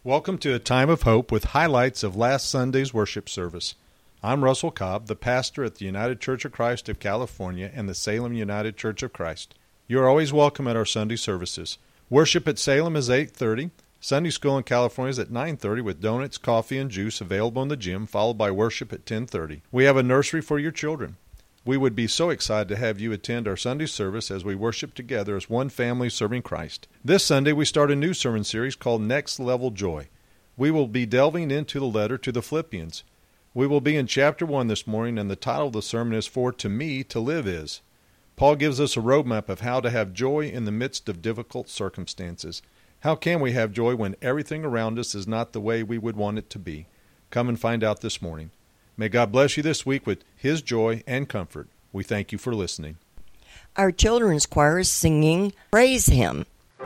Welcome to A Time of Hope with highlights of last Sunday's worship service. I'm Russell Cobb, the pastor at the United Church of Christ of California and the Salem United Church of Christ. You are always welcome at our Sunday services. Worship at Salem is 8:30. Sunday school in California is at 9:30 with donuts, coffee, and juice available in the gym, followed by worship at 10:30. We have a nursery for your children. We would be so excited to have you attend our Sunday service as we worship together as one family serving Christ. This Sunday we start a new sermon series called Next Level Joy. We will be delving into the letter to the Philippians. We will be in chapter 1 this morning, and the title of the sermon is For To Me to Live Is. Paul gives us a roadmap of how to have joy in the midst of difficult circumstances. How can we have joy when everything around us is not the way we would want it to be? Come and find out this morning. May God bless you this week with His joy and comfort. We thank you for listening. Our children's choir is singing Praise Him.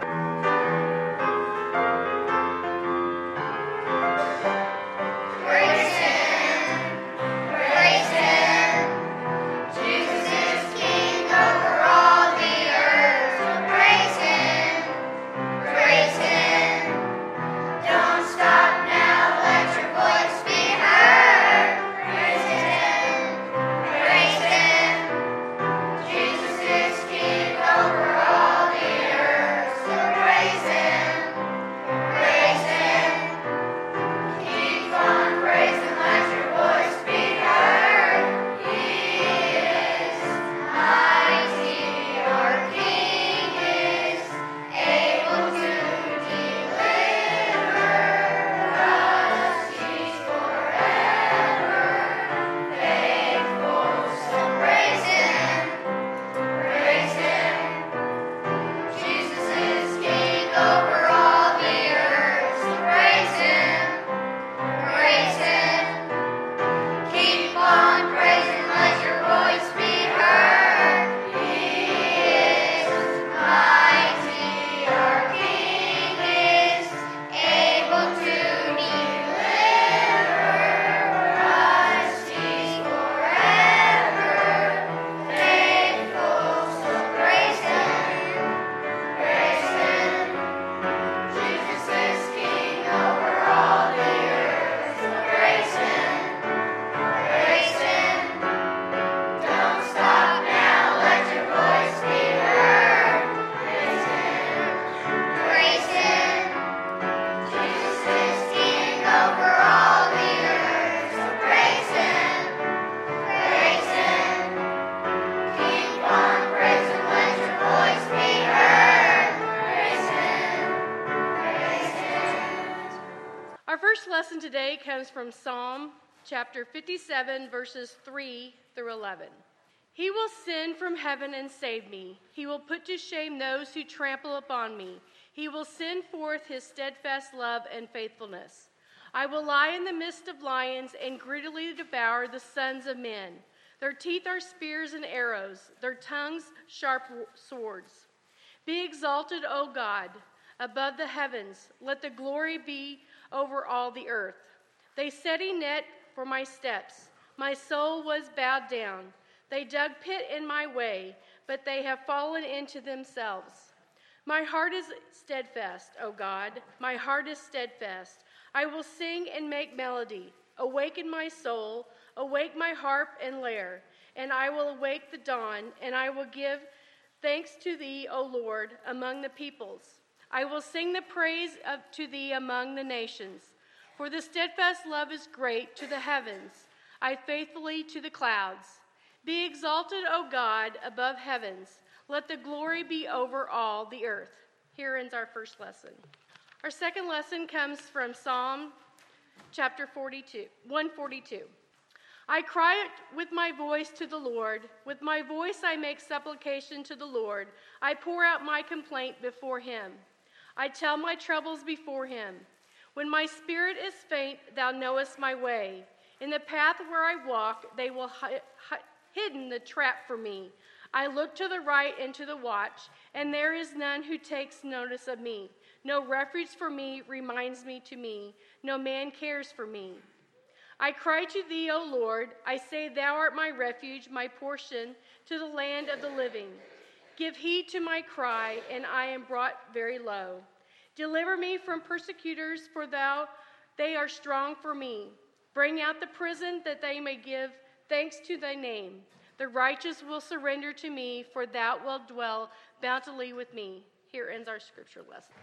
Lesson today comes from Psalm chapter 57, verses 3 through 11. He will send from heaven and save me. He will put to shame those who trample upon me. He will send forth his steadfast love and faithfulness. I will lie in the midst of lions and greedily devour the sons of men. Their teeth are spears and arrows, their tongues sharp swords. Be exalted, O God, above the heavens. Let the glory be over all the earth. They set a net for my steps. My soul was bowed down. They dug pit in my way, but they have fallen into themselves. My heart is steadfast, O God. My heart is steadfast. I will sing and make melody. Awaken my soul, awake my harp and lyre, and I will awake the dawn, and I will give thanks to thee, O Lord, among the peoples. I will sing the praise to thee among the nations. For the steadfast love is great to the heavens, I faithfully to the clouds. Be exalted, O God, above heavens. Let the glory be over all the earth. Here ends our first lesson. Our second lesson comes from Psalm chapter 142. I cry with my voice to the Lord. With my voice I make supplication to the Lord. I pour out my complaint before him. I tell my troubles before him. When my spirit is faint, thou knowest my way. In the path where I walk, they will hidden the trap for me. I look to the right and to the watch, and there is none who takes notice of me. No refuge for me reminds me to me. No man cares for me. I cry to thee, O Lord. I say, thou art my refuge, my portion to the land of the living. Give heed to my cry, and I am brought very low. Deliver me from persecutors, for they are strong for me. Bring out the prison, that they may give thanks to thy name. The righteous will surrender to me, for thou wilt dwell bountifully with me. Here ends our scripture lesson.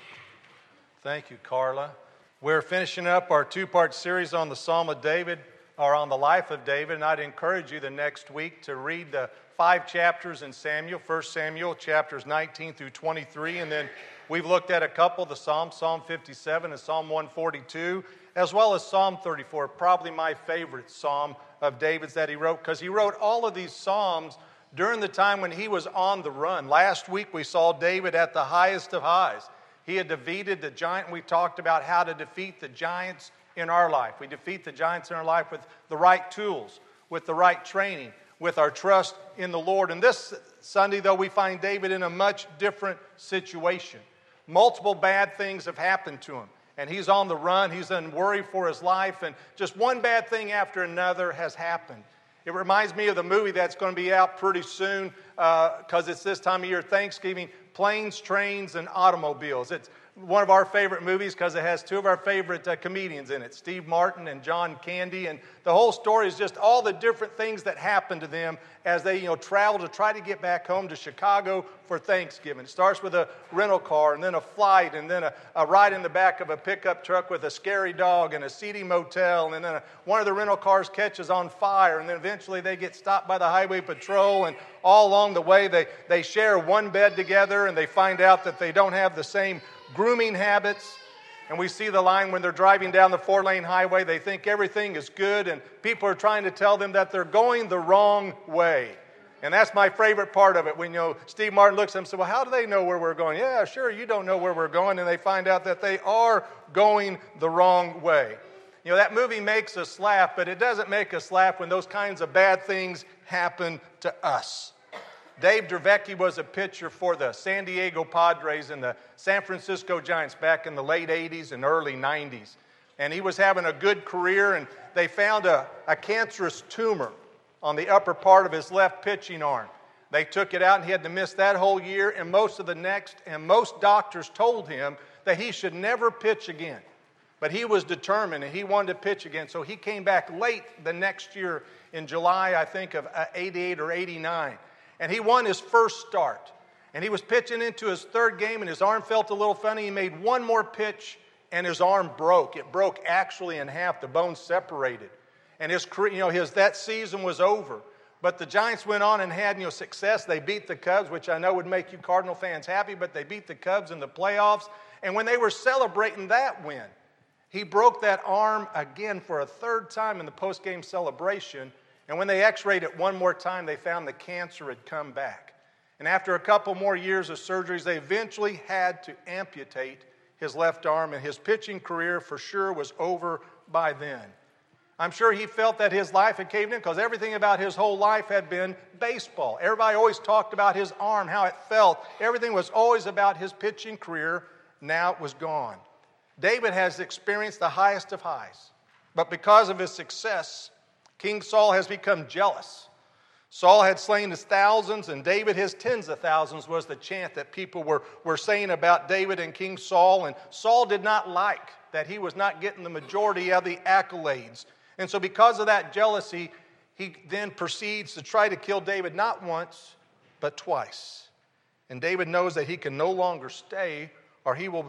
Thank you, Carla. We're finishing up our two-part series on the Psalm of David, or on the life of David, and I'd encourage you the next week to read the 5 chapters in Samuel, 1 Samuel, chapters 19 through 23, and then we've looked at a couple of the Psalms, Psalm 57 and Psalm 142, as well as Psalm 34, probably my favorite Psalm of David's that he wrote, because he wrote all of these Psalms during the time when he was on the run. Last week we saw David at the highest of highs. He had defeated the giant. We talked about how to defeat the giants in our life. We defeat the giants in our life with the right tools, with the right training, with our trust in the Lord. And this Sunday, though, we find David in a much different situation. Multiple bad things have happened to him, and he's on the run. He's in worry for his life, and just one bad thing after another has happened. It reminds me of the movie that's going to be out pretty soon, because it's this time of year, Thanksgiving, Planes, Trains, and Automobiles. It's one of our favorite movies because it has 2 of our favorite comedians in it, Steve Martin and John Candy. And the whole story is just all the different things that happen to them as they travel to try to get back home to Chicago for Thanksgiving. It starts with a rental car, and then a flight, and then a ride in the back of a pickup truck with a scary dog and a seedy motel, and then one of the rental cars catches on fire, and then eventually they get stopped by the highway patrol, and all along the way they share one bed together, and they find out that they don't have the same grooming habits. And we see the line when they're driving down the 4-lane highway, they think everything is good, and people are trying to tell them that they're going the wrong way. And that's my favorite part of it. When Steve Martin looks at them and says, well, how do they know where we're going? Yeah, sure, you don't know where we're going. And they find out that they are going the wrong way. That movie makes us laugh, but it doesn't make us laugh when those kinds of bad things happen to us. Dave Dravecky was a pitcher for the San Diego Padres and the San Francisco Giants back in the late 80s and early 90s. And he was having a good career, and they found a cancerous tumor on the upper part of his left pitching arm. They took it out, and he had to miss that whole year and most of the next, and most doctors told him that he should never pitch again. But he was determined, and he wanted to pitch again. So he came back late the next year in July, I think, of 88 or 89. And he won his first start. And he was pitching into his 3rd game, and his arm felt a little funny. He made one more pitch, and his arm broke. It broke actually in half. The bones separated. And his career, that season was over. But the Giants went on and had, success. They beat the Cubs, which I know would make you Cardinal fans happy, but they beat the Cubs in the playoffs. And when they were celebrating that win, he broke that arm again for a 3rd time in the post-game celebration. And when they x-rayed it one more time, they found the cancer had come back. And after a couple more years of surgeries, they eventually had to amputate his left arm, and his pitching career for sure was over by then. I'm sure he felt that his life had caved in because everything about his whole life had been baseball. Everybody always talked about his arm, how it felt. Everything was always about his pitching career. Now it was gone. David has experienced the highest of highs. But because of his success, King Saul has become jealous. Saul had slain his thousands, and David his tens of thousands was the chant that people were saying about David and King Saul. And Saul did not like that he was not getting the majority of the accolades. And so because of that jealousy, he then proceeds to try to kill David not once, but twice. And David knows that he can no longer stay, or he will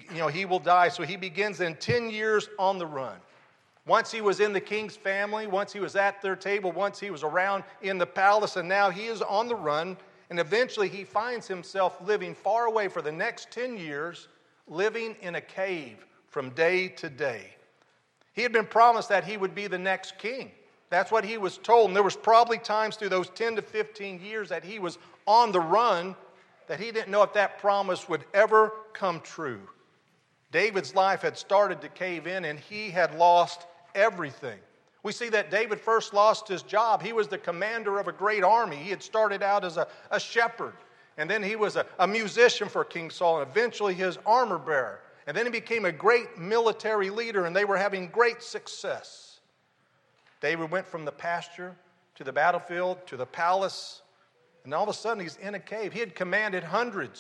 die. So he begins then 10 years on the run. Once he was in the king's family, once he was at their table, once he was around in the palace, and now he is on the run. And eventually he finds himself living far away for the next 10 years, living in a cave from day to day. He had been promised that he would be the next king. That's what he was told. And there was probably times through those 10 to 15 years that he was on the run that he didn't know if that promise would ever come true. David's life had started to cave in, and he had lost everything. We see that David first lost his job. He was the commander of a great army. He had started out as a shepherd, and then he was a musician for King Saul, and eventually his armor bearer. And then he became a great military leader, and they were having great success. David went from the pasture to the battlefield to the palace, and all of a sudden he's in a cave. He had commanded hundreds.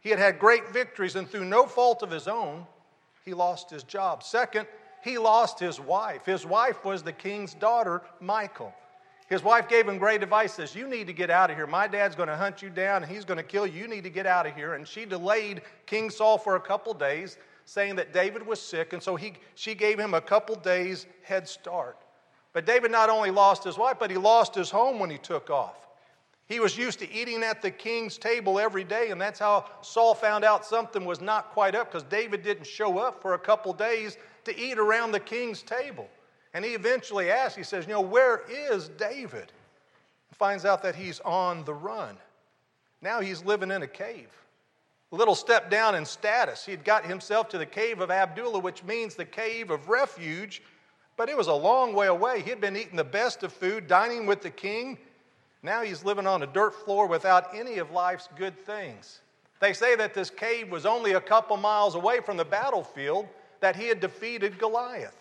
He had had great victories, and through no fault of his own, he lost his job. Second, he lost his wife. His wife was the king's daughter, Michal. His wife gave him great advice, says, you need to get out of here. My dad's going to hunt you down, and he's going to kill you. You need to get out of here. And she delayed King Saul for a couple days, saying that David was sick, and so she gave him a couple days head start. But David not only lost his wife, but he lost his home when he took off. He was used to eating at the king's table every day, and that's how Saul found out something was not quite up, because David didn't show up for a couple days to eat around the king's table. And he eventually asked, he says, where is David? He finds out that he's on the run. Now he's living in a cave. A little step down in status. He'd got himself to the cave of Adullam, which means the cave of refuge, but it was a long way away. He'd been eating the best of food, dining with the king. Now he's living on a dirt floor without any of life's good things. They say that this cave was only a couple miles away from the battlefield that he had defeated Goliath.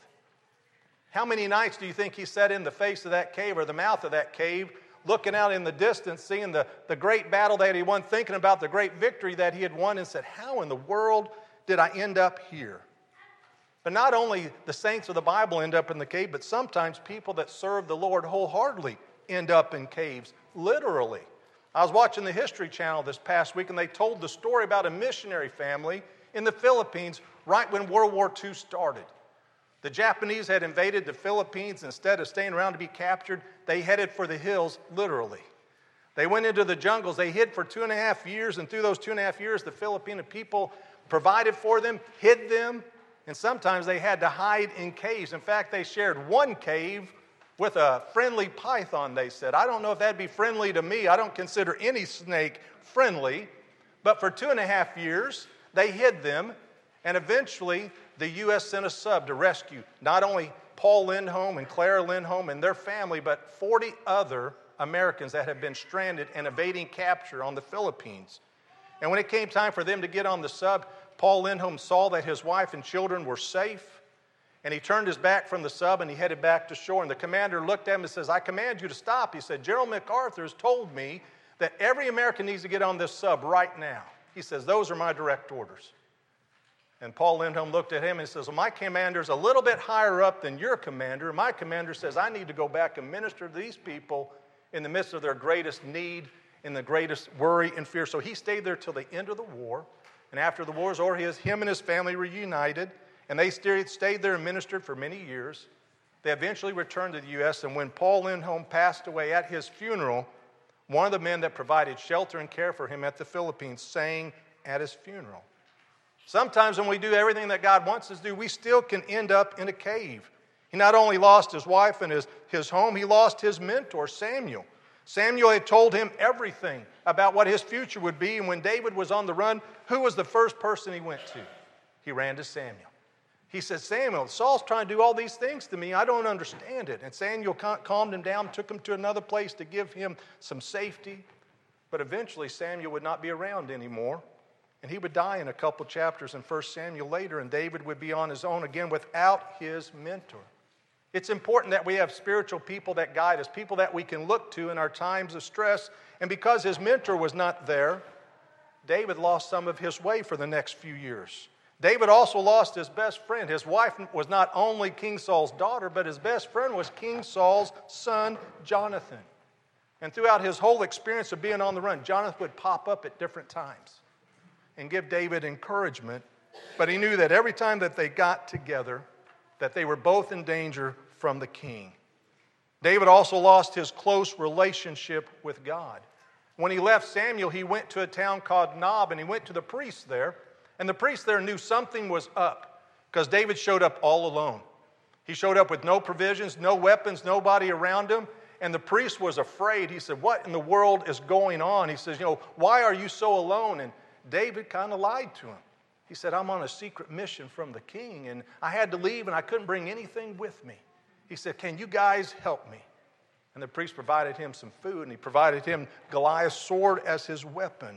How many nights do you think he sat in the face of that cave or the mouth of that cave, looking out in the distance, seeing the great battle that he won, thinking about the great victory that he had won, and said, how in the world did I end up here? But not only the saints of the Bible end up in the cave, but sometimes people that serve the Lord wholeheartedly end up in caves, literally. I was watching the History Channel this past week, and they told the story about a missionary family in the Philippines right when World War II started. The Japanese had invaded the Philippines. Instead of staying around to be captured, they headed for the hills, literally. They went into the jungles. They hid for 2.5 years, and through those 2.5 years, the Filipino people provided for them, hid them, and sometimes they had to hide in caves. In fact, they shared one cave with a friendly python, they said. I don't know if that'd be friendly to me. I don't consider any snake friendly. But for 2.5 years, they hid them, and eventually the U.S. sent a sub to rescue not only Paul Lindholm and Clara Lindholm and their family, but 40 other Americans that had been stranded and evading capture on the Philippines. And when it came time for them to get on the sub, Paul Lindholm saw that his wife and children were safe, and he turned his back from the sub and he headed back to shore. And the commander looked at him and says, I command you to stop. He said, General MacArthur has told me that every American needs to get on this sub right now. He says, those are my direct orders. And Paul Lindholm looked at him and says, well, my commander's a little bit higher up than your commander. My commander says, I need to go back and minister to these people in the midst of their greatest need, in the greatest worry and fear. So he stayed there till the end of the war. And after the war was over, him and his family were united. And they stayed there and ministered for many years. They eventually returned to the U.S. And when Paul Lindholm passed away, at his funeral, one of the men that provided shelter and care for him at the Philippines sang at his funeral. Sometimes when we do everything that God wants us to do, we still can end up in a cave. He not only lost his wife and his home, he lost his mentor, Samuel. Samuel had told him everything about what his future would be. And when David was on the run, who was the first person he went to? He ran to Samuel. He said, Samuel, Saul's trying to do all these things to me. I don't understand it. And Samuel calmed him down, took him to another place to give him some safety. But eventually Samuel would not be around anymore. And he would die in a couple chapters in 1 Samuel later, and David would be on his own again without his mentor. It's important that we have spiritual people that guide us, people that we can look to in our times of stress. And because his mentor was not there, David lost some of his way for the next few years. David also lost his best friend. His wife was not only King Saul's daughter, but his best friend was King Saul's son, Jonathan. And throughout his whole experience of being on the run, Jonathan would pop up at different times and give David encouragement. But he knew that every time that they got together, that they were both in danger from the king. David also lost his close relationship with God. When he left Samuel, he went to a town called Nob, and he went to the priest there. And the priest there knew something was up because David showed up all alone. He showed up with no provisions, no weapons, nobody around him. And the priest was afraid. He said, what in the world is going on? He says, why are you so alone? And David kind of lied to him. He said, I'm on a secret mission from the king, and I had to leave, and I couldn't bring anything with me. He said, can you guys help me? And the priest provided him some food, and he provided him Goliath's sword as his weapon.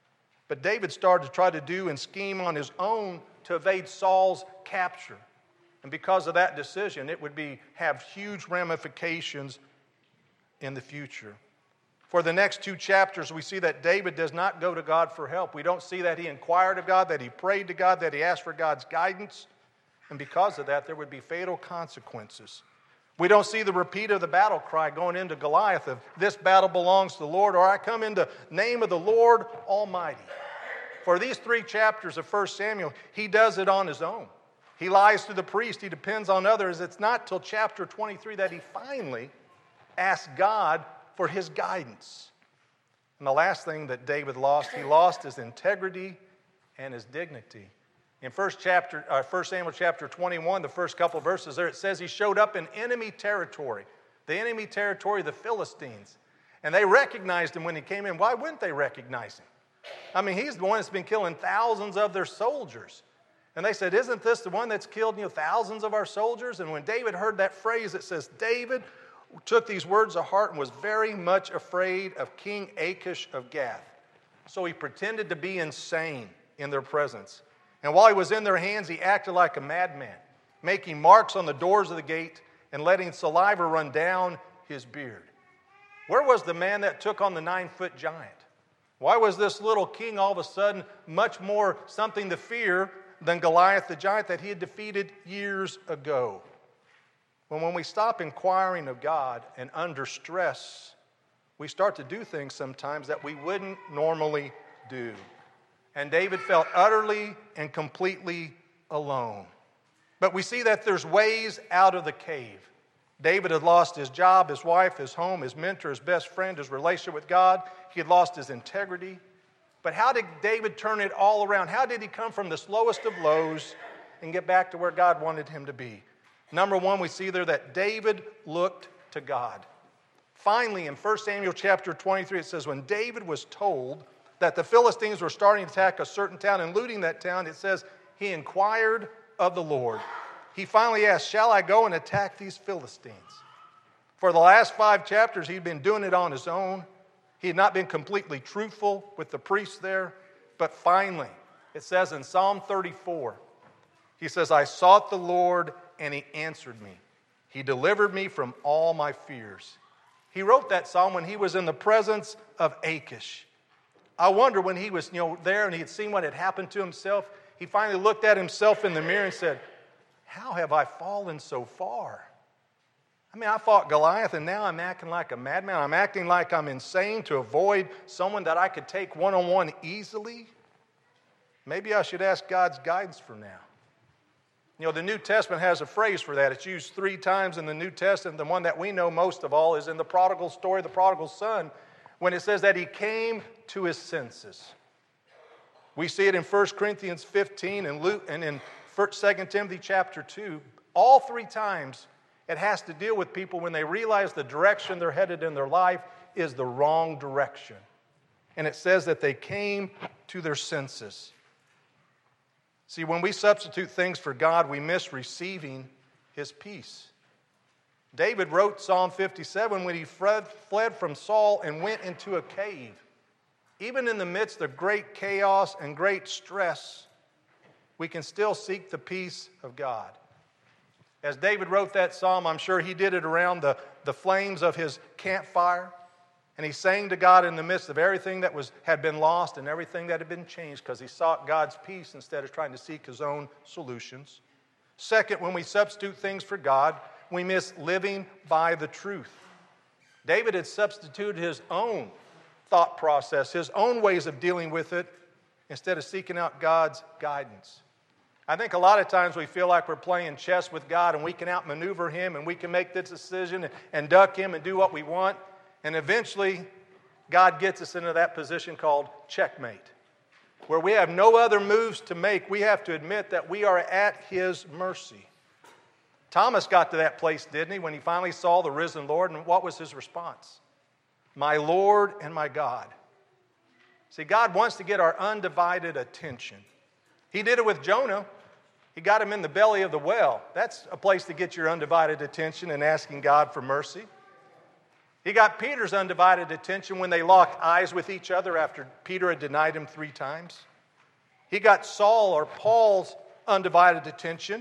But David started to try to do and scheme on his own to evade Saul's capture. And because of that decision, it would have huge ramifications in the future. For the next 2 chapters, we see that David does not go to God for help. We don't see that he inquired of God, that he prayed to God, that he asked for God's guidance. And because of that, there would be fatal consequences. We don't see the repeat of the battle cry going into Goliath of, "This battle belongs to the Lord," or "I come in the name of the Lord Almighty." For these 3 chapters of 1 Samuel, he does it on his own. He lies to the priest. He depends on others. It's not till chapter 23 that he finally asks God for his guidance. And the last thing that David lost, he lost his integrity and his dignity. In 1 Samuel chapter 21, the first couple of verses there, it says he showed up in enemy territory. The enemy territory, the Philistines. And they recognized him when he came in. Why wouldn't they recognize him? I mean, he's the one that's been killing thousands of their soldiers. And they said, "Isn't this the one that's killed thousands of our soldiers?" And when David heard that phrase, it says, David took these words to heart and was very much afraid of King Achish of Gath. So he pretended to be insane in their presence. And while he was in their hands, he acted like a madman, making marks on the doors of the gate and letting saliva run down his beard. Where was the man that took on the 9-foot giant? Why was this little king all of a sudden much more something to fear than Goliath the giant that he had defeated years ago? Well, when we stop inquiring of God and under stress, we start to do things sometimes that we wouldn't normally do. And David felt utterly and completely alone. But we see that there's ways out of the cave. David had lost his job, his wife, his home, his mentor, his best friend, his relationship with God. He had lost his integrity. But how did David turn it all around? How did he come from the lowest of lows and get back to where God wanted him to be? Number one, we see there that David looked to God. Finally, in 1 Samuel chapter 23, it says, when David was told that the Philistines were starting to attack a certain town and looting that town, it says, he inquired of the Lord. He finally asked, "Shall I go and attack these Philistines?" For the last 5 chapters, he'd been doing it on his own. He had not been completely truthful with the priests there. But finally, it says in Psalm 34, he says, "I sought the Lord, and he answered me. He delivered me from all my fears." He wrote that psalm when he was in the presence of Achish. I wonder when he was there and he had seen what had happened to himself, he finally looked at himself in the mirror and said, "How have I fallen so far? I mean, I fought Goliath and now I'm acting like a madman. I'm acting like I'm insane to avoid someone that I could take one-on-one easily. Maybe I should ask God's guidance for now." The New Testament has a phrase for that. It's used 3 times in the New Testament. The one that we know most of all is in the prodigal story, the prodigal son, when it says that he came to his senses. We see it in 1 Corinthians 15 and in 2 Timothy chapter 2. All 3 times it has to deal with people when they realize the direction they're headed in their life is the wrong direction. And it says that they came to their senses. See, when we substitute things for God, we miss receiving his peace. David wrote Psalm 57 when he fled from Saul and went into a cave. Even in the midst of great chaos and great stress, we can still seek the peace of God. As David wrote that psalm, I'm sure he did it around the flames of his campfire. And he sang to God in the midst of everything that had been lost and everything that had been changed because he sought God's peace instead of trying to seek his own solutions. Second, when we substitute things for God, we miss living by the truth. David had substituted his own thought process, his own ways of dealing with it, instead of seeking out God's guidance. I think a lot of times we feel like we're playing chess with God and we can outmaneuver him and we can make this decision and duck him and do what we want. And eventually, God gets us into that position called checkmate, where we have no other moves to make. We have to admit that we are at his mercy. Thomas got to that place, didn't he, when he finally saw the risen Lord? And what was his response? "My Lord and my God." See, God wants to get our undivided attention. He did it with Jonah. He got him in the belly of the whale. That's a place to get your undivided attention and asking God for mercy. He got Peter's undivided attention when they locked eyes with each other after Peter had denied him 3 times. He got Saul or Paul's undivided attention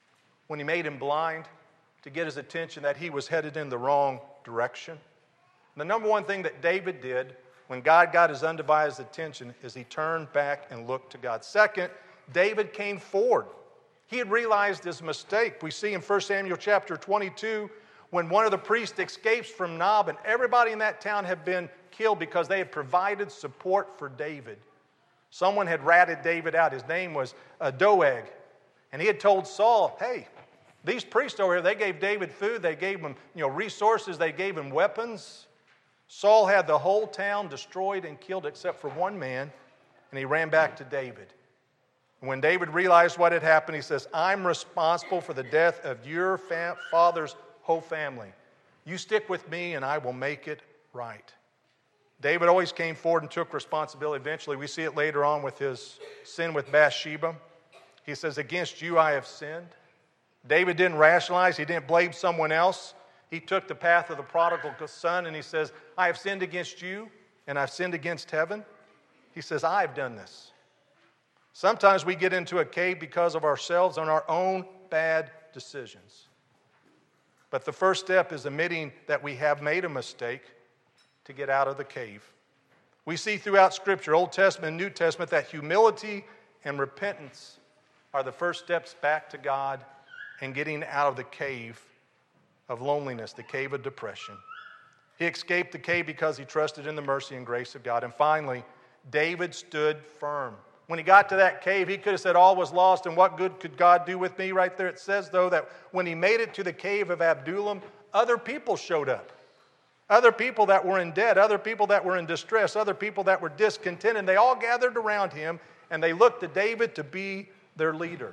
when he made him blind to get his attention that he was headed in the wrong direction. The number one thing that David did when God got his undivided attention is he turned back and looked to God. Second, David came forward. He had realized his mistake. We see in 1 Samuel chapter 22 when one of the priests escapes from Nob and everybody in that town had been killed because they had provided support for David. Someone had ratted David out. His name was Doeg. And he had told Saul, hey, these priests over here, they gave David food, they gave him resources, they gave him weapons. Saul had the whole town destroyed and killed except for one man, and he ran back to David. When David realized what had happened, he says, I'm responsible for the death of your father's whole family. You stick with me and I will make it right. David always came forward and took responsibility. Eventually, we see it later on with his sin with Bathsheba. He says, against you I have sinned. David didn't rationalize. He didn't blame someone else. He took the path of the prodigal son and he says, I have sinned against you and I've sinned against heaven. He says, I've done this. Sometimes we get into a cave because of ourselves and our own bad decisions. But the first step is admitting that we have made a mistake to get out of the cave. We see throughout Scripture, Old Testament and New Testament, that humility and repentance are the first steps back to God and getting out of the cave of loneliness, the cave of depression. He escaped the cave because he trusted in the mercy and grace of God. And finally, David stood firm. When he got to that cave, he could have said all was lost and what good could God do with me? Right there it says, though, that when he made it to the cave of Adullam, other people showed up. Other people that were in debt, other people that were in distress, other people that were discontented. And they all gathered around him and they looked to David to be their leader.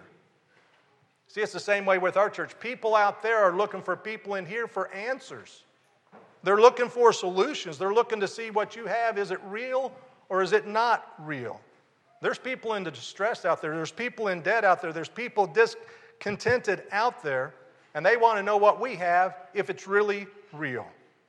See, it's the same way with our church. People out there are looking for people in here for answers. They're looking for solutions. They're looking to see what you have. Is it real or is it not real? There's people in distress out there. There's people in debt out there. There's people discontented out there. And they want to know what we have if it's really real.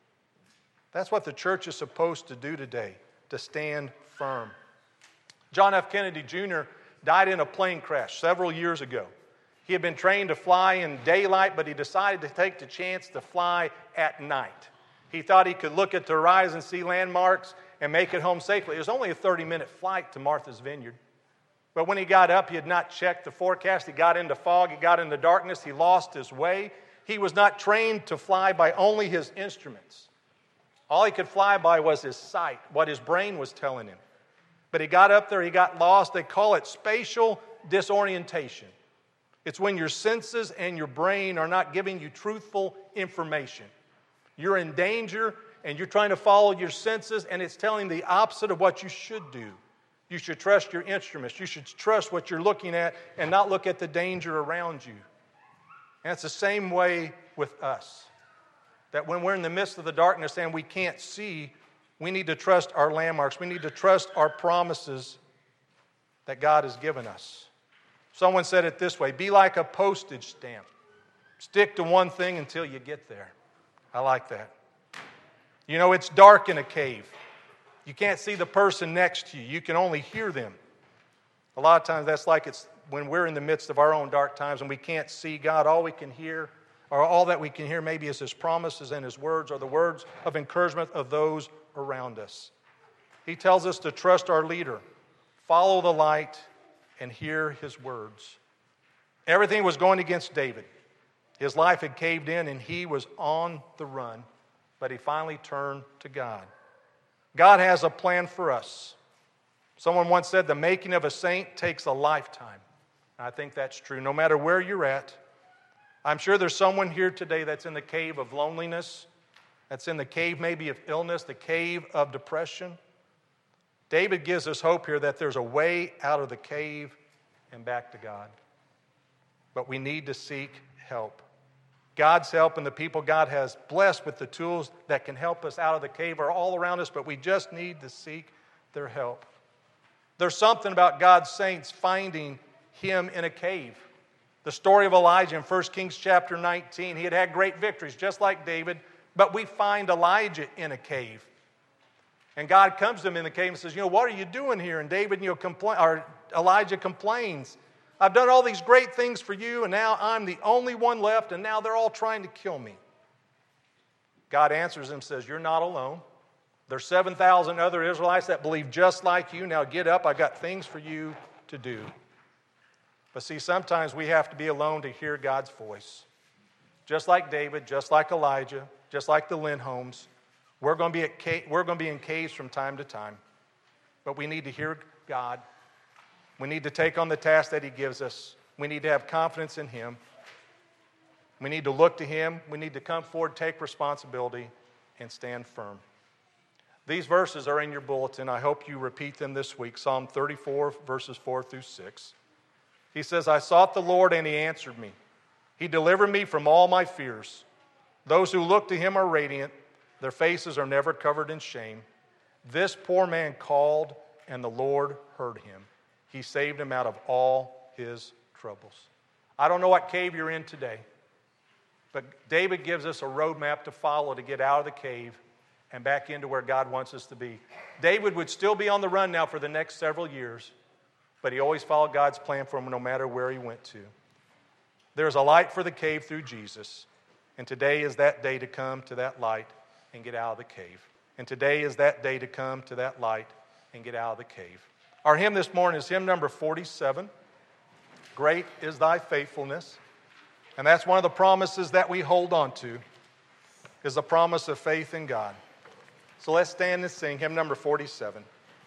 That's what the church is supposed to do today, to stand firm. John F. Kennedy Jr. died in a plane crash several years ago. He had been trained to fly in daylight, but he decided to take the chance to fly at night. He thought he could look at the horizon, see landmarks, and make it home safely. It was only a 30-minute flight to Martha's Vineyard. But when he got up, he had not checked the forecast. He got into fog. He got into darkness. He lost his way. He was not trained to fly by only his instruments. All he could fly by was his sight, what his brain was telling him. But he got up there. He got lost. They call it spatial disorientation. It's when your senses and your brain are not giving you truthful information. You're in danger and you're trying to follow your senses and it's telling the opposite of what you should do. You should trust your instruments. You should trust what you're looking at and not look at the danger around you. And it's the same way with us. That when we're in the midst of the darkness and we can't see, we need to trust our landmarks. We need to trust our promises that God has given us. Someone said it this way, be like a postage stamp. Stick to one thing until you get there. I like that. You know, it's dark in a cave. You can't see the person next to you. You can only hear them. A lot of times that's like it's when we're in the midst of our own dark times and we can't see God. All we can hear, or all that we can hear maybe is His promises and His words, or the words of encouragement of those around us. He tells us to trust our leader, follow the light, and hear His words. Everything was going against David. His life had caved in and he was on the run, but he finally turned to God. God has a plan for us. Someone once said the making of a saint takes a lifetime. I think that's true. No matter where you're at, I'm sure there's someone here today that's in the cave of loneliness, that's in the cave maybe of illness, the cave of depression. David gives us hope here that there's a way out of the cave and back to God. But we need to seek help. God's help and the people God has blessed with the tools that can help us out of the cave are all around us, but we just need to seek their help. There's something about God's saints finding Him in a cave. The story of Elijah in 1 Kings chapter 19, he had had great victories just like David, but we find Elijah in a cave. And God comes to him in the cave and says, what are you doing here? And Elijah complains, I've done all these great things for you, and now I'm the only one left, and now they're all trying to kill me. God answers him and says, you're not alone. There's 7,000 other Israelites that believe just like you. Now get up. I got things for you to do. But see, sometimes we have to be alone to hear God's voice. Just like David, just like Elijah, just like the Lindholms, we're going to be in caves from time to time. But we need to hear God. We need to take on the task that he gives us. We need to have confidence in him. We need to look to him. We need to come forward, take responsibility, and stand firm. These verses are in your bulletin. I hope you repeat them this week. Psalm 34, verses 4 through 6. He says, I sought the Lord and he answered me. He delivered me from all my fears. Those who look to him are radiant. Their faces are never covered in shame. This poor man called and the Lord heard him. He saved him out of all his troubles. I don't know what cave you're in today, but David gives us a roadmap to follow to get out of the cave and back into where God wants us to be. David would still be on the run now for the next several years, but he always followed God's plan for him no matter where he went to. There's a light for the cave through Jesus, and today is that day to come to that light and get out of the cave. And today is that day to come to that light and get out of the cave. Our hymn this morning is hymn number 47, Great is Thy Faithfulness. And that's one of the promises that we hold on to, is the promise of faith in God. So let's stand and sing hymn number 47.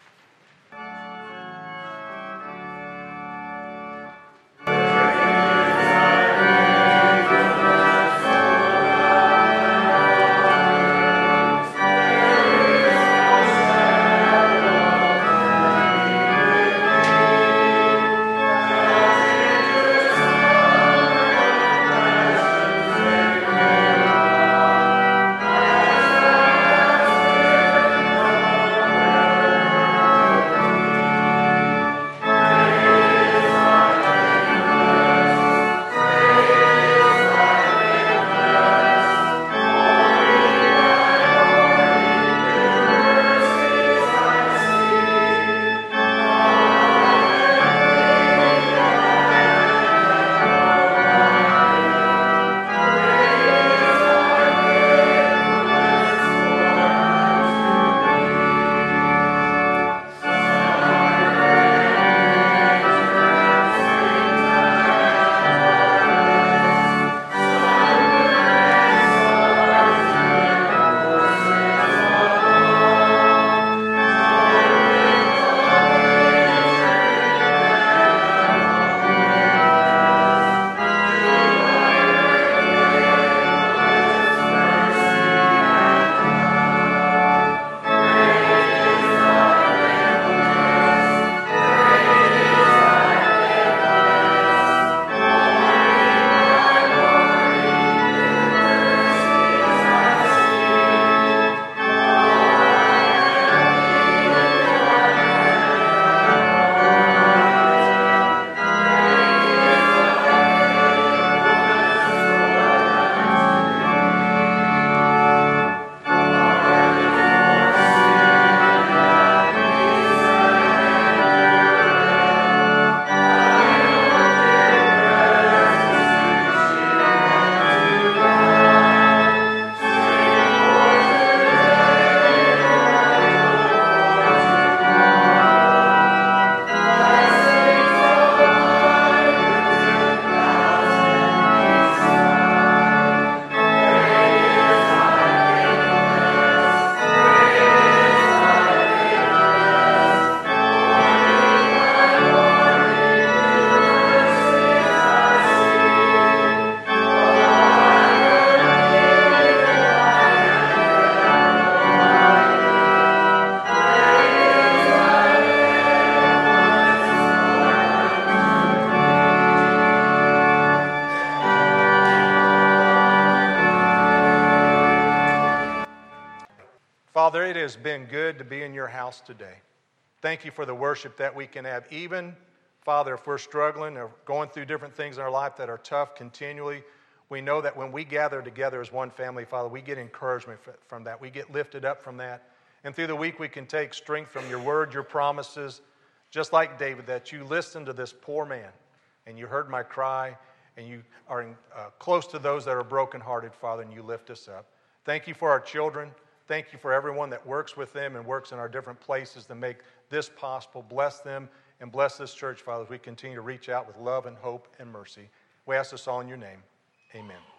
Father, it has been good to be in your house today. Thank you for the worship that we can have. Even, Father, if we're struggling or going through different things in our life that are tough continually, we know that when we gather together as one family, Father, we get encouragement from that. We get lifted up from that. And through the week, we can take strength from your word, your promises, just like David, that you listened to this poor man and you heard my cry and you are close to those that are brokenhearted, Father, and you lift us up. Thank you for our children. Thank you for everyone that works with them and works in our different places to make this possible. Bless them and bless this church, Father, as we continue to reach out with love and hope and mercy. We ask this all in your name. Amen.